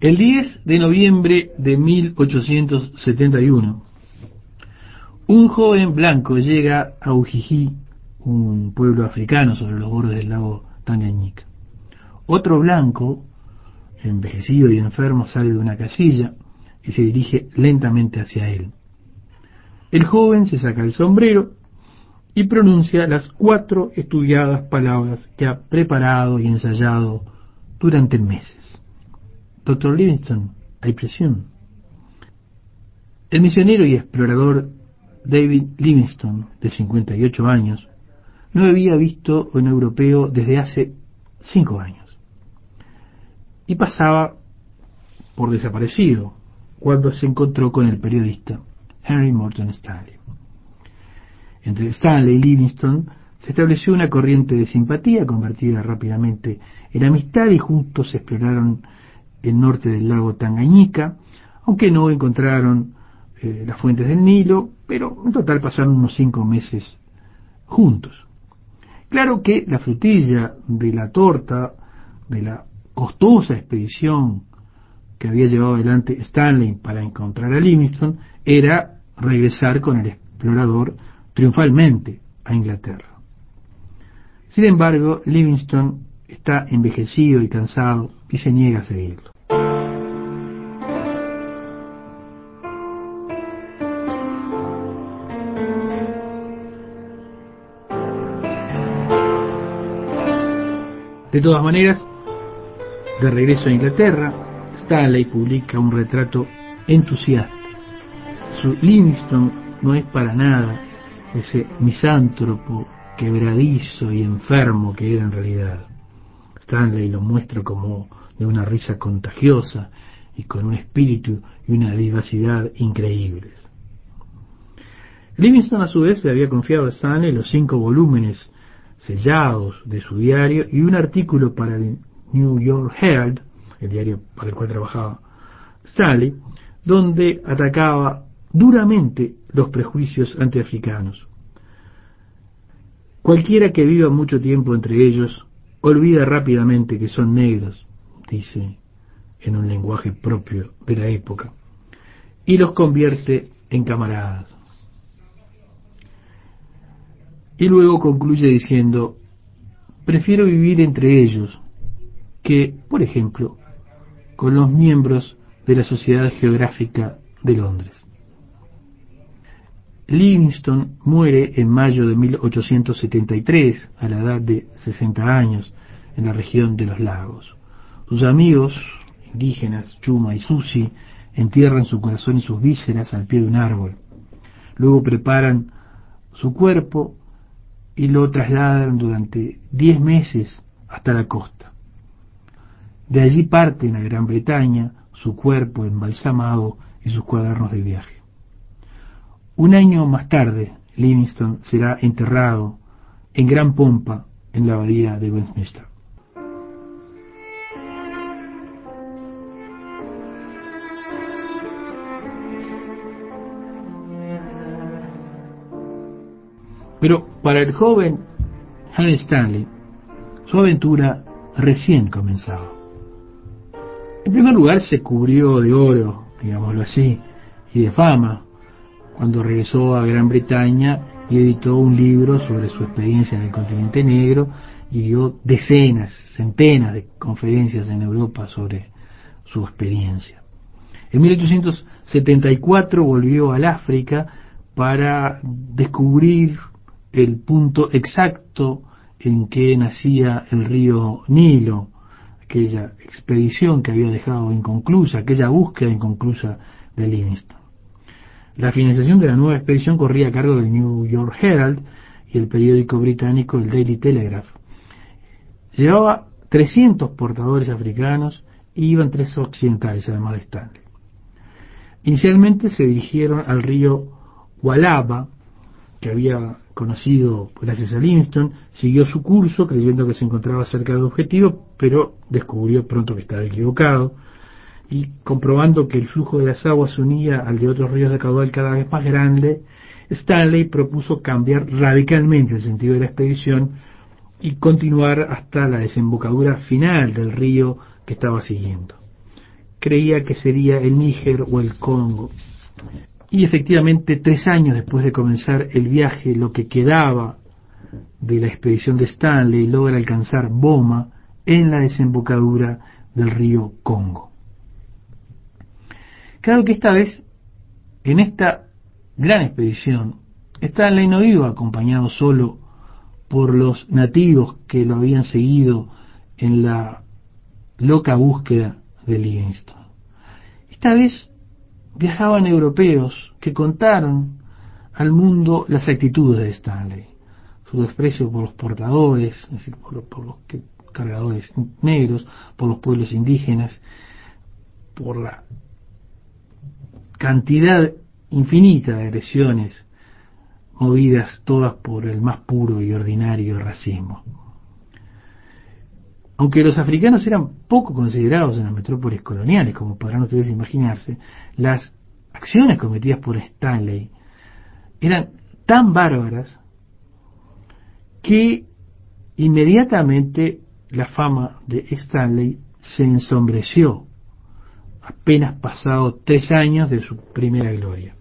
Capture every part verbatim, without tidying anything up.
El diez de noviembre de mil ochocientos setenta y uno, un joven blanco llega a Ujiji, un pueblo africano sobre los bordes del lago Tanganyika. Otro blanco, envejecido y enfermo, sale de una casilla y se dirige lentamente hacia él. El joven se saca el sombrero y pronuncia las cuatro estudiadas palabras que ha preparado y ensayado durante meses. Doctor Livingstone, I presume. El misionero y explorador David Livingstone, de cincuenta y ocho años, no había visto un europeo desde hace cinco años y pasaba por desaparecido cuando se encontró con el periodista Henry Morton Stanley. Entre Stanley y Livingstone se estableció una corriente de simpatía convertida rápidamente en amistad y juntos exploraron el norte del lago Tanganyika, aunque no encontraron eh, las fuentes del Nilo, pero en total pasaron unos cinco meses juntos. Claro que la frutilla de la torta de la costosa expedición que había llevado adelante Stanley para encontrar a Livingstone era regresar con el explorador triunfalmente a Inglaterra. Sin embargo, Livingstone está envejecido y cansado y se niega a seguirlo. De todas maneras, de regreso a Inglaterra, Stanley publica un retrato entusiasta. Su Livingstone no es para nada ese misántropo quebradizo y enfermo que era en realidad. Stanley lo muestra como de una risa contagiosa y con un espíritu y una vivacidad increíbles. Livingstone a su vez le había confiado a Stanley los cinco volúmenes sellados de su diario y un artículo para el New York Herald, el diario para el cual trabajaba Stanley, donde atacaba duramente los prejuicios antiafricanos. Cualquiera que viva mucho tiempo entre ellos olvida rápidamente que son negros, dice en un lenguaje propio de la época, y los convierte en camaradas. Y luego concluye diciendo: prefiero vivir entre ellos que, por ejemplo, con los miembros de la Sociedad Geográfica de Londres. Livingstone muere en mayo de mil ochocientos setenta y tres, a la edad de sesenta años, en la región de los lagos. Sus amigos indígenas, Chuma y Susi, entierran su corazón y sus vísceras al pie de un árbol. Luego preparan su cuerpo y lo trasladan durante diez meses hasta la costa. De allí parten a Gran Bretaña, su cuerpo embalsamado y sus cuadernos de viaje. Un año más tarde, Livingstone será enterrado en gran pompa en la abadía de Westminster. Pero para el joven Henry Stanley, su aventura recién comenzaba. En primer lugar, se cubrió de oro, digámoslo así, y de fama, cuando regresó a Gran Bretaña y editó un libro sobre su experiencia en el continente negro y dio decenas, centenas de conferencias en Europa sobre su experiencia. En mil ochocientos setenta y cuatro volvió al África para descubrir el punto exacto en que nacía el río Nilo, aquella expedición que había dejado inconclusa, aquella búsqueda inconclusa de Livingstone. La financiación de la nueva expedición corría a cargo del New York Herald y el periódico británico el Daily Telegraph. Llevaba trescientos portadores africanos y iban tres occidentales, además de Stanley. Inicialmente se dirigieron al río Walaba, que había conocido gracias a Livingstone, siguió su curso creyendo que se encontraba cerca del objetivo, pero descubrió pronto que estaba equivocado, y comprobando que el flujo de las aguas se unía al de otros ríos de caudal cada vez más grande, Stanley propuso cambiar radicalmente el sentido de la expedición y continuar hasta la desembocadura final del río que estaba siguiendo. creía que sería el Níger o el Congo. Y efectivamente, tres años después de comenzar el viaje, lo que quedaba de la expedición de Stanley logra alcanzar Boma en la desembocadura del río Congo. Claro que esta vez, en esta gran expedición, Stanley no iba acompañado solo por los nativos que lo habían seguido en la loca búsqueda de Livingstone. Esta vez viajaban europeos que contaron al mundo las actitudes de Stanley, su desprecio por los portadores, es decir, por los, por los que, cargadores negros, por los pueblos indígenas, por la cantidad infinita de agresiones movidas todas por el más puro y ordinario racismo. Aunque los africanos eran poco considerados en las metrópolis coloniales, como podrán ustedes imaginarse, las acciones cometidas por Stanley eran tan bárbaras que inmediatamente la fama de Stanley se ensombreció, apenas pasado tres años de su primera gloria.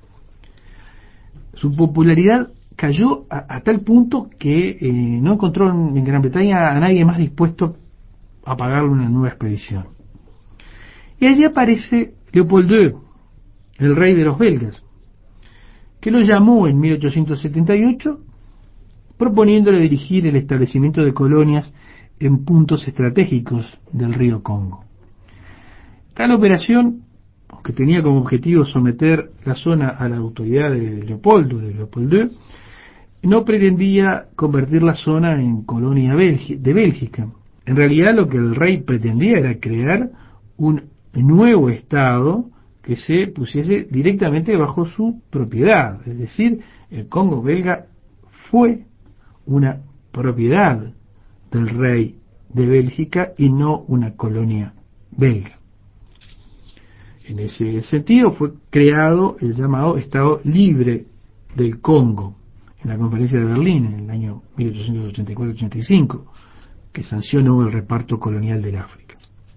Su popularidad cayó a, a tal punto que eh, no encontró en, en Gran Bretaña a nadie más dispuesto a pagarle una nueva expedición. Y allí aparece Leopold dos, el rey de los belgas, que lo llamó en mil ochocientos setenta y ocho proponiéndole dirigir el establecimiento de colonias en puntos estratégicos del río Congo. Tal operación, que tenía como objetivo someter la zona a la autoridad de Leopoldo, de Leopold dos, no pretendía convertir la zona en colonia de Bélgica. En realidad lo que el rey pretendía era crear un nuevo estado que se pusiese directamente bajo su propiedad. Es decir, el Congo belga fue una propiedad del rey de Bélgica y no una colonia belga. En ese sentido fue creado el llamado Estado Libre del Congo en la Conferencia de Berlín en el año mil ochocientos ochenta y cuatro ochenta y cinco, que sancionó el reparto colonial del África.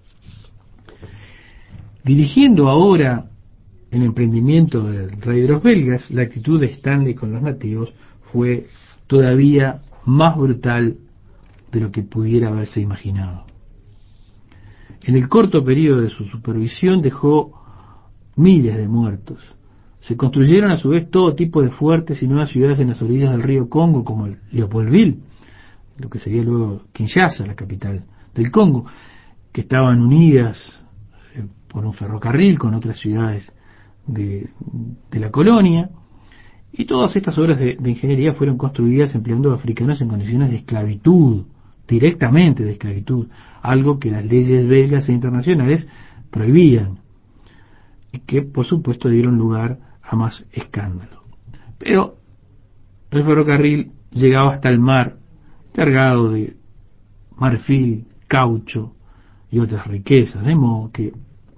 Dirigiendo ahora el emprendimiento del rey de los belgas, la actitud de Stanley con los nativos fue todavía más brutal de lo que pudiera haberse imaginado. En el corto periodo de su supervisión dejó miles de muertos. Se construyeron a su vez todo tipo de fuertes y nuevas ciudades en las orillas del río Congo, como el Leopoldville, lo que sería luego Kinshasa, la capital del Congo, que estaban unidas eh, por un ferrocarril con otras ciudades de, de la colonia, y todas estas obras de, de ingeniería fueron construidas empleando africanos en condiciones de esclavitud, directamente de esclavitud, algo que las leyes belgas e internacionales prohibían, y que por supuesto dieron lugar a más escándalo. Pero el ferrocarril llegaba hasta el mar cargado de marfil, caucho y otras riquezas, de modo que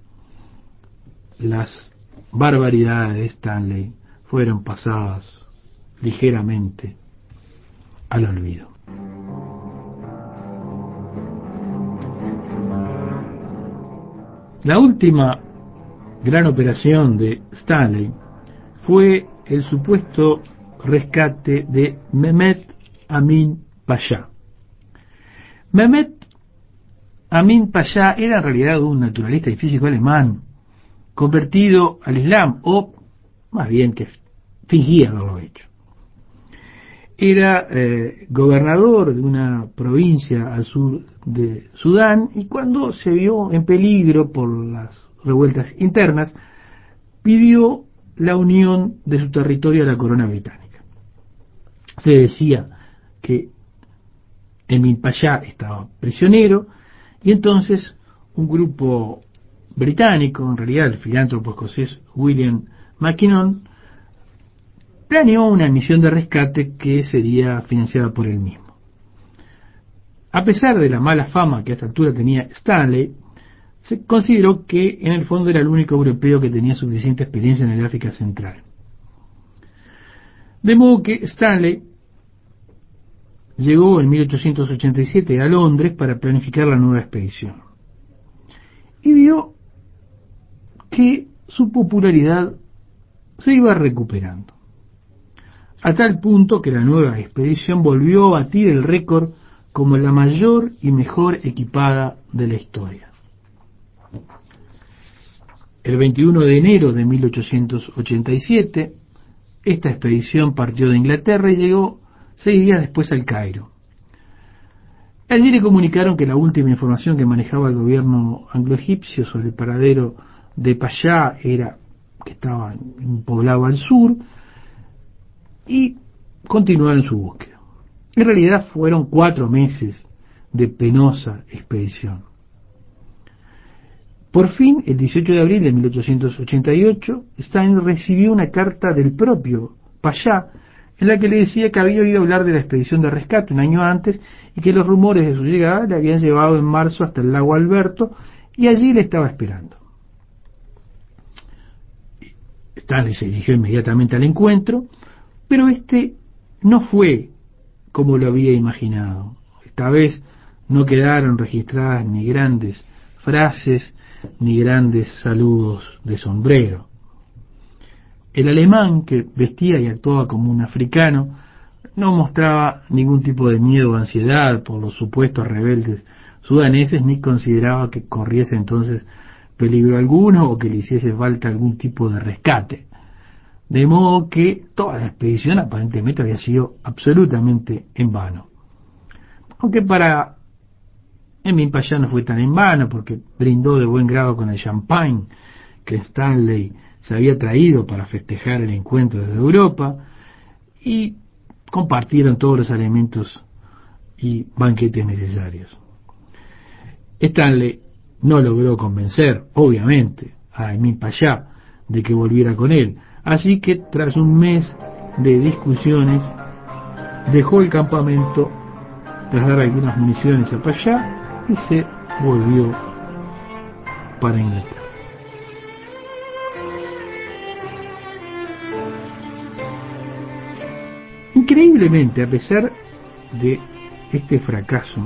las barbaridades de Stanley fueron pasadas ligeramente al olvido. La última gran operación de Stanley fue el supuesto rescate de Mehmet Amin Pasha. Mehmet Amin Pasha era en realidad un naturalista y físico alemán convertido al Islam, o más bien que fingía haberlo hecho. Era eh, gobernador de una provincia al sur de Sudán, y cuando se vio en peligro por las revueltas internas, pidió la unión de su territorio a la corona británica. Se decía que Emin Pasha estaba prisionero, y entonces un grupo británico, en realidad el filántropo escocés William Mackinnon, planeó una misión de rescate que sería financiada por él mismo. A pesar de la mala fama que a esta altura tenía Stanley, se consideró que en el fondo era el único europeo que tenía suficiente experiencia en el África Central. De modo que Stanley llegó en mil ochocientos ochenta y siete a Londres para planificar la nueva expedición. Y vio que su popularidad se iba recuperando, a tal punto que la nueva expedición volvió a batir el récord como la mayor y mejor equipada de la historia. El veintiuno de enero de mil ochocientos ochenta y siete, esta expedición partió de Inglaterra y llegó seis días después al Cairo. Allí le comunicaron que la última información que manejaba el gobierno anglo-egipcio sobre el paradero de Payá era que estaba en un poblado al sur, y continuaron su búsqueda. En realidad fueron cuatro meses de penosa expedición. Por fin, el dieciocho de abril de mil ochocientos ochenta y ocho, Stanley recibió una carta del propio Payá en la que le decía que había oído hablar de la expedición de rescate un año antes y que los rumores de su llegada le habían llevado en marzo hasta el lago Alberto y allí le estaba esperando. Stanley se dirigió inmediatamente al encuentro, pero este no fue como lo había imaginado. Esta vez no quedaron registradas ni grandes frases ni grandes saludos de sombrero. El alemán, que vestía y actuaba como un africano, no mostraba ningún tipo de miedo o ansiedad por los supuestos rebeldes sudaneses, ni consideraba que corriese entonces peligro alguno o que le hiciese falta algún tipo de rescate. De modo que toda la expedición aparentemente había sido absolutamente en vano. Aunque para Emin Payá no fue tan en vano, porque brindó de buen grado con el champagne que Stanley se había traído para festejar el encuentro desde Europa, y compartieron todos los alimentos y banquetes necesarios. Stanley no logró convencer, obviamente, a Emin Payá de que volviera con él, así que tras un mes de discusiones dejó el campamento tras dar algunas municiones a Payá y se volvió para Inglaterra. Increíblemente, a pesar de este fracaso,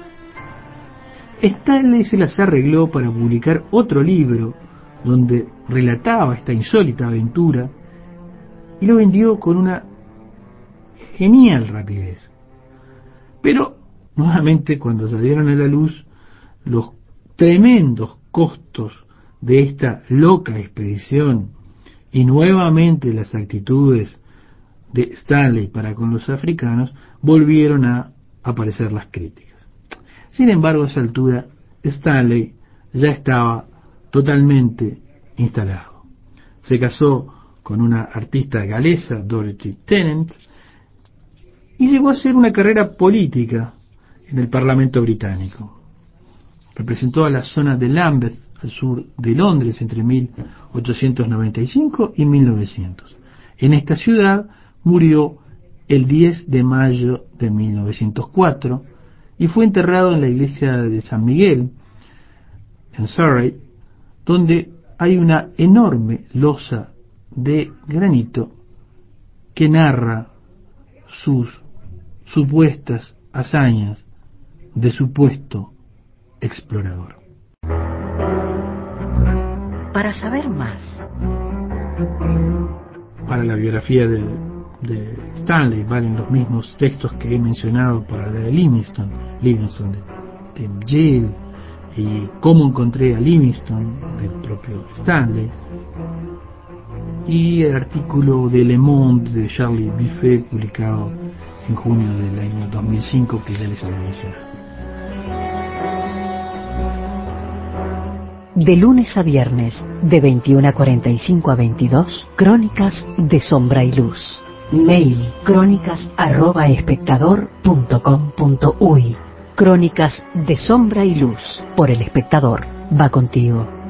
Stanley se las arregló para publicar otro libro donde relataba esta insólita aventura y lo vendió con una genial rapidez. Pero nuevamente, cuando salieron a la luz los tremendos costos de esta loca expedición y nuevamente las actitudes de Stanley para con los africanos, volvieron a aparecer las críticas. Sin embargo, a esa altura Stanley ya estaba totalmente instalado. Se casó con una artista galesa, Dorothy Tennant, y llegó a hacer una carrera política en el Parlamento británico. Representó a la zona de Lambeth, al sur de Londres, entre mil ochocientos noventa y cinco y mil novecientos. En esta ciudad murió el diez de mayo de mil novecientos cuatro y fue enterrado en la iglesia de San Miguel, en Surrey, donde hay una enorme losa de granito que narra sus supuestas hazañas de supuesto explorador. Para saber más, para la biografía de, de Stanley valen los mismos textos que he mencionado para la de Livingstone, Livingstone de Tim Gill, y cómo encontré a Livingstone del propio Stanley, y el artículo de Le Monde de Charlie Buffet publicado en junio del año dos mil cinco que ya les había mencionado. De lunes a viernes, de veintiuna cuarenta y cinco a veintidós, Crónicas de Sombra y Luz. Mail, crónicas arroba espectador punto com punto uy. Crónicas de Sombra y Luz, por El Espectador. Va contigo.